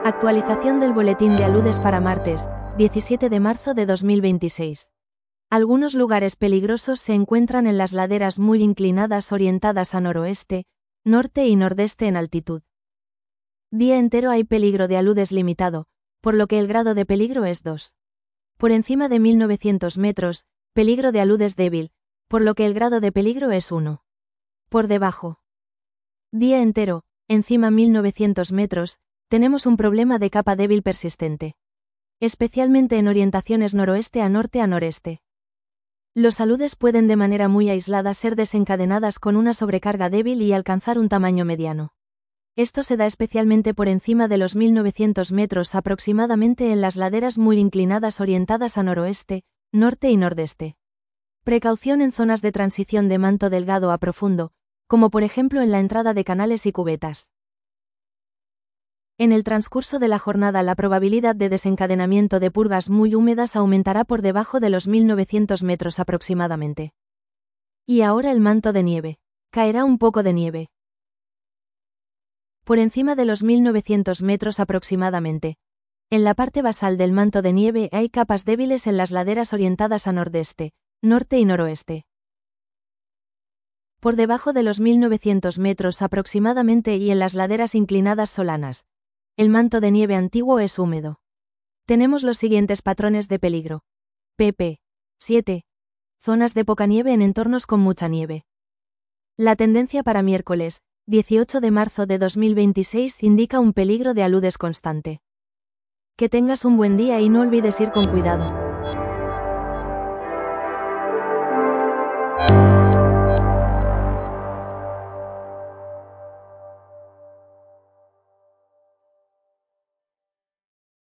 Actualización del boletín de aludes para martes, 17 de marzo de 2026. Algunos lugares peligrosos se encuentran en las laderas muy inclinadas orientadas a noroeste, norte y nordeste en altitud. Día entero hay peligro de aludes limitado, por lo que el grado de peligro es 2. Por encima de 1900 metros, peligro de aludes débil, por lo que el grado de peligro es 1. Por debajo. Día entero, encima 1900 metros, tenemos un problema de capa débil persistente. Especialmente en orientaciones noroeste a noreste. Los aludes pueden de manera muy aislada ser desencadenadas con una sobrecarga débil y alcanzar un tamaño mediano. Esto se da especialmente por encima de los 1900 metros aproximadamente en las laderas muy inclinadas orientadas a noroeste, norte y nordeste. Precaución en zonas de transición de manto delgado a profundo, como por ejemplo en la entrada de canales y cubetas. En el transcurso de la jornada la probabilidad de desencadenamiento de purgas muy húmedas aumentará por debajo de los 1900 metros aproximadamente. Y ahora el manto de nieve. Caerá un poco de nieve. Por encima de los 1900 metros aproximadamente. En la parte basal del manto de nieve hay capas débiles en las laderas orientadas a nordeste, norte y noroeste. Por debajo de los 1900 metros aproximadamente y en las laderas inclinadas solanas. El manto de nieve antiguo es húmedo. Tenemos los siguientes patrones de peligro. pp. 7. Zonas de poca nieve en entornos con mucha nieve. La tendencia para miércoles, 18 de marzo de 2026 indica un peligro de aludes constante. Que tengas un buen día y no olvides ir con cuidado.